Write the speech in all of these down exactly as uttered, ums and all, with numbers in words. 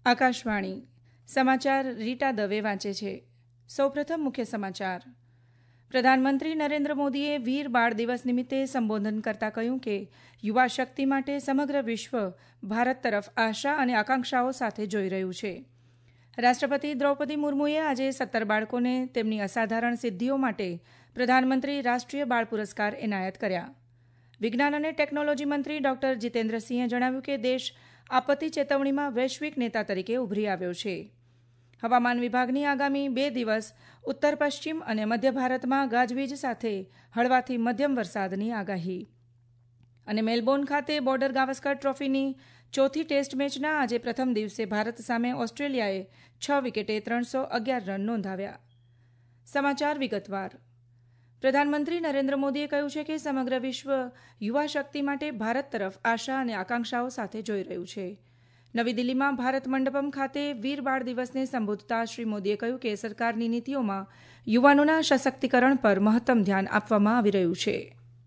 આકાશવાણી સમાચાર રીટા દવે વાંચે છે. સૌપ્રથમ મુખ્ય સમાચાર. પ્રધાનમંત્રી નરેન્દ્ર મોદીએ વીર બાળ દિવસ નિમિત્તે સંબોધન કરતા કહ્યું કે યુવા શક્તિ માટે સમગ્ર વિશ્વ ભારત તરફ આશા અને આકાંક્ષાઓ સાથે જોઈ રહ્યું છે. રાષ્ટ્રપતિ દ્રૌપદી મુર્મુએ આજે સત્તર બાળકોને તેમની અસાધારણ સિદ્ધિઓ માટે પ્રધાનમંત્રી રાષ્ટ્રીય બાળ પુરસ્કાર એનાયત કર્યા. વિજ્ઞાન અને ટેકનોલોજી મંત્રી ડોક્ટર જીતેન્દ્રસિંહે જણાવ્યું કે દેશ આપત્તિ ચેતવણીમાં વૈશ્વિક નેતા તરીકે ઉભરી આવ્યો છે. હવામાન વિભાગની આગામી બે દિવસ ઉત્તર પશ્ચિમ અને મધ્ય ભારતમાં ગાજવીજ સાથે હળવાથી મધ્યમ વરસાદની આગાહી. અને મેલબોર્ન ખાતે બોર્ડર ગાવસ્કર ટ્રોફીની ચોથી ટેસ્ટ મેચના આજે પ્રથમ દિવસે ભારત સામે ઓસ્ટ્રેલિયાએ છ વિકેટે ત્રણસો અગિયાર રન નોંધાવ્યા. સમાચાર વિગતવાર. પ્રધાનમંત્રી નરેન્દ્ર મોદીએ કહ્યું છે કે સમગ્ર વિશ્વ યુવા શક્તિ માટે ભારત તરફ આશા અને આકાંક્ષાઓ સાથે જોઈ રહ્યું છે. નવી દિલ્હીમાં ભારત મંડપમ ખાતે વીર બાળ દિવસને સંબોધતા શ્રી મોદીએ કહ્યું કે સરકારની નીતિઓમાં યુવાનોના સશક્તિકરણ પર મહત્તમ ધ્યાન આપવામાં આવી રહ્યું છે.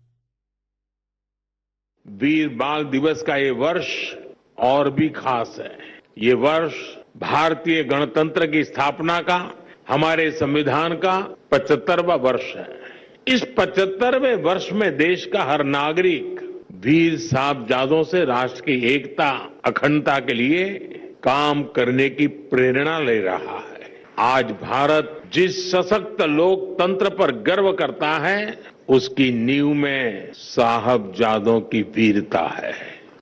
वीर बाल दिवस का ये वर्ष और भी खास है. ये वर्ष भारतीय गणतंत्र की स्थापना का हमारे संविधान का पचहत्तरवां वर्ष है. इस पचहत्तरवें वर्ष में देश का हर नागरिक वीर साहबजादों से राष्ट्र की एकता अखंडता के लिए काम करने की प्रेरणा ले रहा है. आज भारत जिस सशक्त लोकतंत्र पर गर्व करता है उसकी नींव में साहबजादों की वीरता है.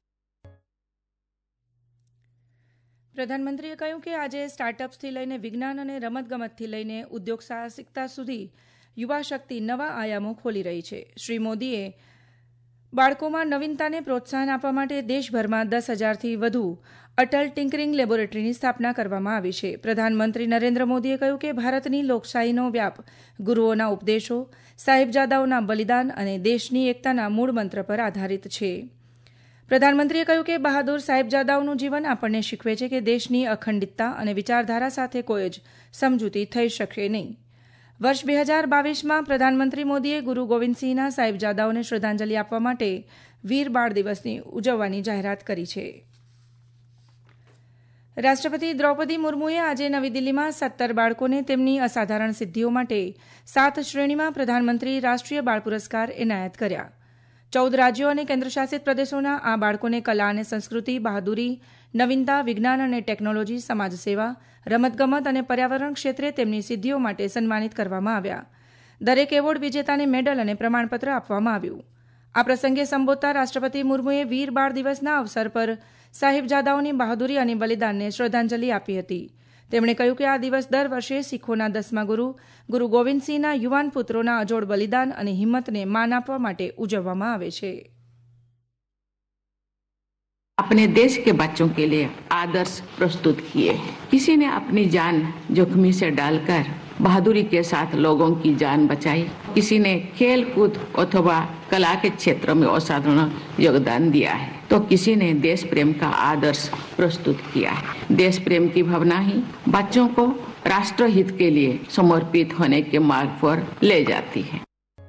પ્રધાનમંત્રીએ કહ્યું કે આજે સ્ટાર્ટઅપ્સથી લઈને વિજ્ઞાન અને રમતગમતથી લઈને ઉદ્યોગ સાહસિકતા સુધી યુવા શક્તિ નવા આયામો ખોલી રહી છે. શ્રી મોદીએ બાળકોમાં નવીનતાને પ્રોત્સાહન આપવા માટે દેશભરમાં દસ હજારથી વધુ અટલ ટિંકરિંગ લેબોરેટરીની સ્થાપના કરવામાં આવી છે. પ્રધાનમંત્રી નરેન્દ્ર મોદીએ કહ્યું કે ભારતની લોકશાહીનો વ્યાપ ગુરુઓના ઉપદેશો, સાહેબજાદાઓના બલિદાન અને દેશની એકતાના મૂળ મંત્ર પર આધારિત છે. પ્રધાનમંત્રીએ કહ્યું કે બહાદુર સાહેબજાદાઓનું જીવન આપણને શીખવે છે કે દેશની અખંડિતતા અને વિચારધારા સાથે કોઈ જ સમજૂતી થઈ શકે નહીં. વર્ષ બે હજાર બાવીસમાં પ્રધાનમંત્રી મોદીએ ગુરુ ગોવિંદસિંહના સાહેબજાદાઓને શ્રદ્ધાંજલિ આપવા માટે વીર બાળ દિવસની ઉજવવાની જાહેરાત કરી છે. રાષ્ટ્રપતિ દ્રૌપદી મુર્મુએ આજે નવી દિલ્હીમાં સત્તર બાળકોને તેમની અસાધારણ સિદ્ધિઓ માટે સાત શ્રેણીમાં પ્રધાનમંત્રી રાષ્ટ્રીય બાળ પુરસ્કાર એનાયત કર્યા. ચૌદ રાજ્યો અને કેન્દ્રશાસિત પ્રદેશોના આ બાળકોને કલા અને સંસ્કૃતિ, બહાદુરી, નવીનતા, વિજ્ઞાન અને ટેકનોલોજી, સમાજસેવા, રમતગમત અને પર્યાવરણ ક્ષેત્રે તેમની સિદ્ધિઓ માટે સન્માનિત કરવામાં આવ્યા. દરેક એવોર્ડ વિજેતાને મેડલ અને પ્રમાણપત્ર આપવામાં આવ્યું. આ પ્રસંગે સંબોધતા રાષ્ટ્રપતિ મુર્મુએ વીર બાળ દિવસના અવસર પર સાહેબજાદાઓની બહાદુરી અને બલિદાનને શ્રદ્ધાંજલિ આપી હતી. તેમણે કહ્યું કે આ દિવસ દર વર્ષે શીખોના દસમા ગુરુ ગુરુ ગોવિંદસિંહના યુવાન પુત્રોના અજોડ બલિદાન અને હિંમતને માન આપવા માટે ઉજવવામાં આવે છે. अपने देश के बच्चों के लिए आदर्श प्रस्तुत किए. किसी ने अपनी जान जोखिम से डालकर बहादुरी के साथ लोगों की जान बचाई. किसी ने खेल कूद अथवा कला के क्षेत्र में असाधारण योगदान दिया है तो किसी ने देश प्रेम का आदर्श प्रस्तुत किया है. देश प्रेम की भावना ही बच्चों को राष्ट्र हित के लिए समर्पित होने के मार्ग पर ले जाती है.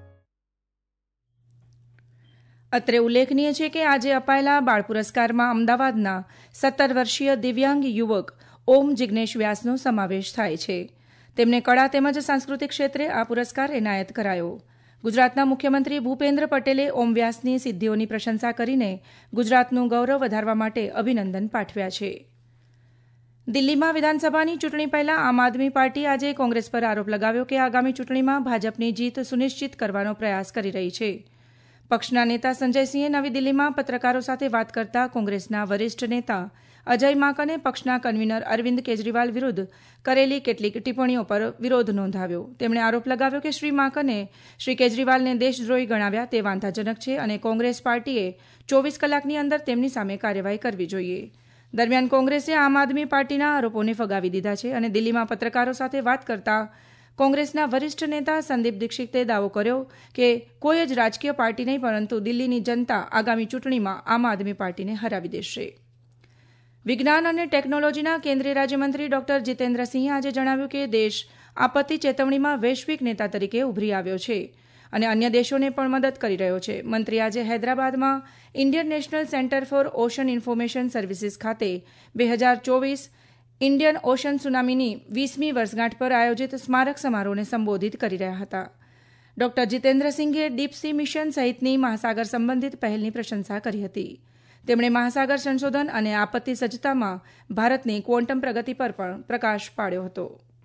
અત્રે ઉલ્લેખનીય છે કે આજે અપાયેલા બાળ પુરસ્કારમાં અમદાવાદના સત્તર વર્ષીય દિવ્યાંગ યુવક ઓમ જિગ્નેશ વ્યાસનો સમાવેશ થાય છે. તેમને કળા તેમજ સાંસ્કૃતિક ક્ષેત્રે આ પુરસ્કાર એનાયત કરાયો. ગુજરાતના મુખ્યમંત્રી ભૂપેન્દ્ર પટેલે ઓમ વ્યાસની સિદ્ધિઓની પ્રશંસા કરીને ગુજરાતનું ગૌરવ વધારવા માટે અભિનંદન પાઠવ્યા છે. દિલ્હીમાં વિધાનસભાની ચૂંટણી પહેલા આમ આદમી પાર્ટી આજે કોંગ્રેસ પર આરોપ લગાવ્યો કે આગામી ચૂંટણીમાં ભાજપની જીત સુનિશ્ચિત કરવાનો પ્રયાસ કરી રહી છે. પક્ષના નેતા સંજયસિંહે નવી દિલ્હીમાં પત્રકારો સાથે વાત કરતા કોંગ્રેસના વરિષ્ઠ નેતા અજય માકને પક્ષના કન્વીનર અરવિંદ કેજરીવાલ વિરુદ્ધ કરેલી કેટલીક ટિપ્પણીઓ પર વિરોધ નોંધાવ્યો. તેમણે આરોપ લગાવ્યો કે શ્રી માકને શ્રી કેજરીવાલને દેશદ્રોહી ગણાવ્યા તે વાંધાજનક છે અને કોંગ્રેસ પાર્ટીએ ચોવીસ કલાકની અંદર તેમની સામે કાર્યવાહી કરવી જોઈએ. દરમિયાન કોંગ્રેસે આમ આદમી પાર્ટીના આરોપોને ફગાવી દીધા છે અને દિલ્હીમાં પત્રકારો સાથે વાત કરતા કોંગ્રેસના વરિષ્ઠ નેતા સંદીપ દીક્ષિતે દાવો કર્યો કે કોઈ જ રાજકીય પાર્ટી નહીં પરંતુ દિલ્હીની જનતા આગામી ચૂંટણીમાં આમ આદમી પાર્ટીને હરાવી દેશે. વિજ્ઞાન અને ટેકનોલોજીના કેન્દ્રીય રાજ્યમંત્રી ડોક્ટર જીતેન્દ્રસિંહે આજે જણાવ્યું કે દેશ આપત્તિ ચેતવણીમાં વૈશ્વિક નેતા તરીકે ઉભરી આવ્યો છે અને અન્ય દેશોને પણ મદદ કરી રહ્યો છે. મંત્રી આજે હૈદરાબાદમાં Indian National Centre for Ocean Information Services ખાતે બે હજાર ચોવીસ ઇન્ડિયન ઓશન સુનામીની વીસમી વર્ષગાંઠ પર આયોજિત સ્મારક સમારોહને સંબોધિત કરી રહ્યા હતા. ડોક્ટર જીતેન્દ્રસિંઘે ડીપસી મિશન સહિતની મહાસાગર સંબંધિત પહેલની પ્રશંસા કરી હતી. તેમણે મહાસાગર સંશોધન અને આપત્તિ સજ્જતામાં ભારતની ક્વોન્ટમ પ્રગતિ પર પણ પ્રકાશ પાડ્યો હતો.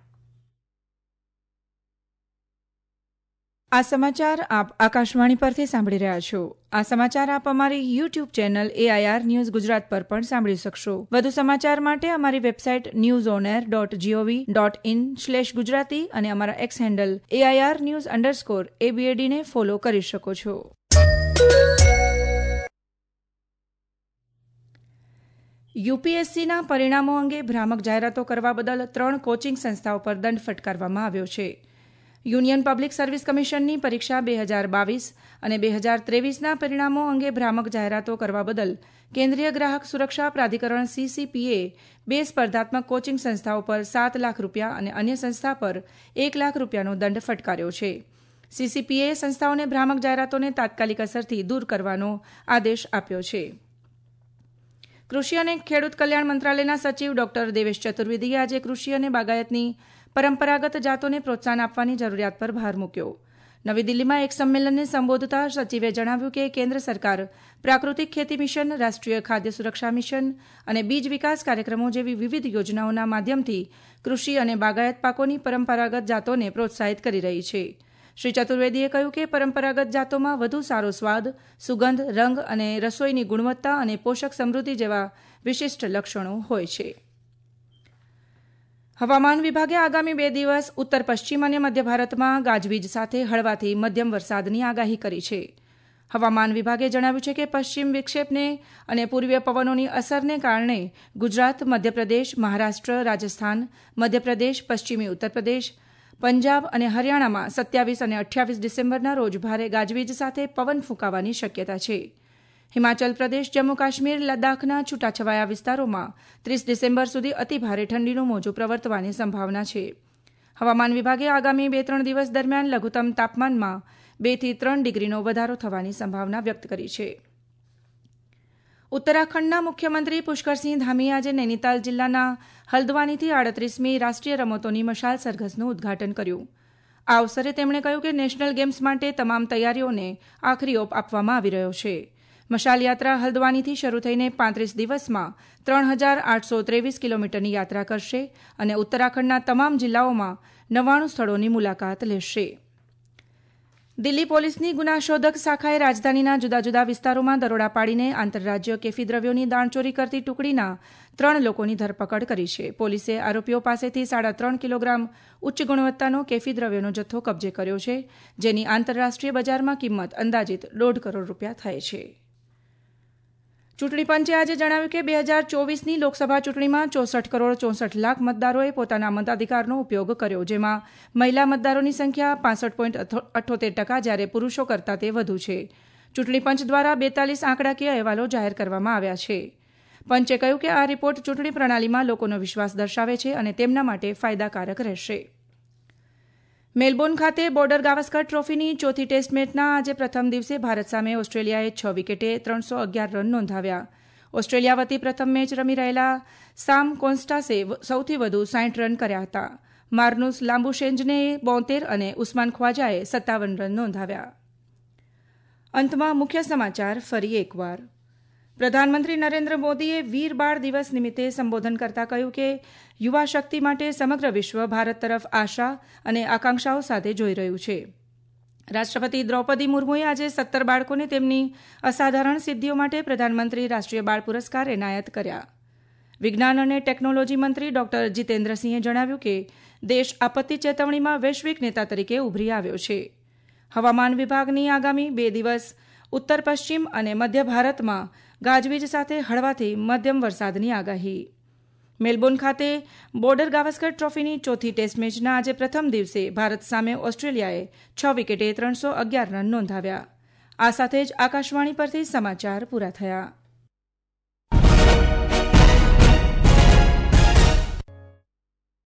આ સમાચાર આપ આકાશવાણી પરથી સાંભળી રહ્યા છો. આ સમાચાર આપ અમારી YouTube channel AIR news Gujarat પર પણ સાંભળી શકશો. વધુ સમાચાર માટે અમારી website news on air dot gov dot in slash Gujarati અને અમારા X handle AIR news underscore એબીએડીને ફોલો કરી શકો છો. યુપીએસસીના પરિણામો અંગે ભ્રામક જાહેરાતો કરવા બદલ ત્રણ કોચિંગ સંસ્થાઓ પર દંડ ફટકારવામાં આવ્યો છે. યુનિયન પબ્લિક સર્વિસ કમિશનની પરીક્ષા બે હજાર બાવીસ અને બે હજાર ત્રેવીસના પરિણામો અંગે ભ્રામક જાહેરાતો કરવા બદલ કેન્દ્રીય ગ્રાહક સુરક્ષા પ્રાધિકરણ સીસીપીએ બે સ્પર્ધાત્મક કોચિંગ સંસ્થાઓ પર સાત લાખ રૂપિયા અને અન્ય સંસ્થા પર એક લાખ રૂપિયાનો દંડ ફટકાર્યો છે. સીસીપીએ સંસ્થાઓને ભ્રામક જાહેરાતોને તાત્કાલિક અસરથી દૂર કરવાનો આદેશ આપ્યો છે. કૃષિ અને ખેડૂત કલ્યાણ મંત્રાલયના સચિવ ડોક્ટર દેવેશ ચતુર્વેદીએ આજે કૃષિ અને બાગાયતની પરંપરાગત જાતોને પ્રોત્સાહન આપવાની જરૂરિયાત પર ભાર મૂક્યો. નવી દિલ્હીમાં એક સંમેલનને સંબોધતા સચિવે જણાવ્યું કે કેન્દ્ર સરકાર પ્રાકૃતિક ખેતી મિશન, રાષ્ટ્રીય ખાદ્ય સુરક્ષા મિશન અને બીજ વિકાસ કાર્યક્રમો જેવી વિવિધ યોજનાઓના માધ્યમથી કૃષિ અને બાગાયત પાકોની પરંપરાગત જાતોને પ્રોત્સાહિત કરી રહી છે. શ્રી ચતુર્વેદીએ કહ્યું કે પરંપરાગત જાતોમાં વધુ સારો સ્વાદ, સુગંધ, રંગ અને રસોઈની ગુણવત્તા અને પોષક સમૃદ્ધિ જેવા વિશિષ્ટ લક્ષણો હોય છે. હવામાન વિભાગે આગામી બે દિવસ ઉત્તર પશ્ચિમ અને મધ્ય ભારતમાં ગાજવીજ સાથે હળવાથી મધ્યમ વરસાદની આગાહી કરી છે. હવામાન વિભાગે જણાવ્યું છે કે પશ્ચિમ વિક્ષેપને અને પૂર્વીય પવનોની અસરને કારણે ગુજરાત, મધ્યપ્રદેશ, મહારાષ્ટ્ર, રાજસ્થાન, મધ્યપ્રદેશ, પશ્ચિમી ઉત્તરપ્રદેશ, પંજાબ અને હરિયાણામાં સત્યાવીસ અને અઠ્યાવીસ ડિસેમ્બરના રોજ ભારે ગાજવીજ સાથે પવન ફૂંકાવાની શક્યતા છે. હિમાચલ પ્રદેશ, જમ્મુ કાશ્મીર, લદ્દાખના છૂટાછવાયા વિસ્તારોમાં ત્રીસ ડિસેમ્બર સુધી અતિભારે ઠંડીનું મોજું પ્રવર્તવાની સંભાવના છે. હવામાન વિભાગે આગામી બે ત્રણ દિવસ દરમિયાન લઘુત્તમ તાપમાનમાં બેથી ત્રણ ડિગ્રીનો વધારો થવાની સંભાવના વ્યક્ત કરી છે. ઉત્તરાખંડના મુખ્યમંત્રી પુષ્કરસિંહ ધામીએ આજે નૈનીતાલ જિલ્લાના હલ્દવાનીથી આડત્રીસમી રાષ્ટ્રીય રમતોની મશાલ સરઘસનું ઉદઘાટન કર્યું. આ અવસરે તેમણે કહ્યું કે નેશનલ ગેમ્સ માટે તમામ તૈયારીઓને આખરી ઓપ આપવામાં આવી રહ્યો છે. મશાલ યાત્રા હલ્દવાનીથી શરૂ થઈને પાંત્રીસ દિવસમાં ત્રણ હજાર આઠસો ત્રેવીસ કિલોમીટરની યાત્રા કરશે અને ઉત્તરાખંડના તમામ જિલ્લાઓમાં નવ્વાણું સ્થળોની મુલાકાત લેશે. દિલ્હી પોલીસની ગુનાશોધક શાખાએ રાજધાનીના જુદા જુદા વિસ્તારોમાં દરોડા પાડીને આંતરરાજ્ય કેફી દ્રવ્યોની દાણચોરી કરતી ટુકડીના ત્રણ લોકોની ધરપકડ કરી છે. પોલીસે આરોપીઓ પાસેથી સાડા ત્રણ કિલોગ્રામ ઉચ્ચ ગુણવત્તાનો કેફી દ્રવ્યોનો જથ્થો કબજે કર્યો છે, જેની આંતરરાષ્ટ્રીય બજારમાં કિંમત અંદાજિત દોઢ કરોડ રૂપિયા થાય છે. ચૂંટણી પંચે આજે જણાવ્યું કે બે હજાર ચોવીસની લોકસભા ચૂંટણીમાં ચોસઠ કરોડ ચોસઠ લાખ મતદારોએ પોતાના મતાધિકારનો ઉપયોગ કર્યો, જેમાં મહિલા મતદારોની સંખ્યા પાસઠ પોઈન્ટ અઠ્યોતેર ટકા જ્યારે પુરુષો કરતાં તે વધુ છે. ચૂંટણી પંચ દ્વારા બેતાલીસ આંકડાકીય અહેવાલો જાહેર કરવામાં આવ્યા છે. પંચે કહ્યું કે આ રિપોર્ટ ચૂંટણી પ્રણાલીમાં લોકોનો વિશ્વાસ દર્શાવે છે અને તેમના માટે ફાયદાકારક રહેશે. મેલબોર્ન ખાતે બોર્ડર ગાવસ્કર ટ્રોફીની ચોથી ટેસ્ટ મેચના આજે પ્રથમ દિવસે ભારત સામે ઓસ્ટ્રેલિયાએ છ વિકેટે ત્રણસો અગિયાર રન નોંધાવ્યા. ઓસ્ટ્રેલિયા વતી પ્રથમ મેચ રમી રહેલા સામ કોન્સ્ટાસે સૌથી વધુ સાઠ રન કર્યા હતા. માર્નુસ લાંબુશેન્જને બોતેર અને ઉસ્માન ખ્વાજાએ સત્તાવન રન નોંધાવ્યા. અંતમાં મુખ્ય સમાચાર ફરી એકવાર. પ્રધાનમંત્રી નરેન્દ્ર મોદીએ વીર બાળ દિવસ નિમિત્તે સંબોધન કરતા કહ્યું કે યુવા શક્તિ માટે સમગ્ર વિશ્વ ભારત તરફ આશા અને આકાંક્ષાઓ સાથે જોઈ રહ્યું છે. રાષ્ટ્રપતિ દ્રૌપદી મુર્મુએ આજે સત્તર બાળકોને તેમની અસાધારણ સિદ્ધિઓ માટે પ્રધાનમંત્રી રાષ્ટ્રીય બાળ પુરસ્કાર એનાયત કર્યા. વિજ્ઞાન અને ટેકનોલોજી મંત્રી ડોક્ટર જીતેન્દ્રસિંહે જણાવ્યું કે દેશ આપત્તિ ચેતવણીમાં વૈશ્વિક નેતા તરીકે ઉભરી આવ્યો છે. હવામાન વિભાગની આગામી બે દિવસ ઉત્તર પશ્ચિમ અને મધ્ય ભારતમાં ગાજવીજ સાથે હળવાથી મધ્યમ વરસાદની આગાહી. મેલબોર્ન ખાતે બોર્ડર ગાવસ્કર ટ્રોફીની ચોથી ટેસ્ટ મેચના આજે પ્રથમ દિવસે ભારત સામે ઓસ્ટ્રેલિયાએ છ વિકેટે ત્રણસો અગિયાર રન નોંધાવ્યા. આ સાથે જ આકાશવાણી પરથી સમાચાર પૂરા થયા.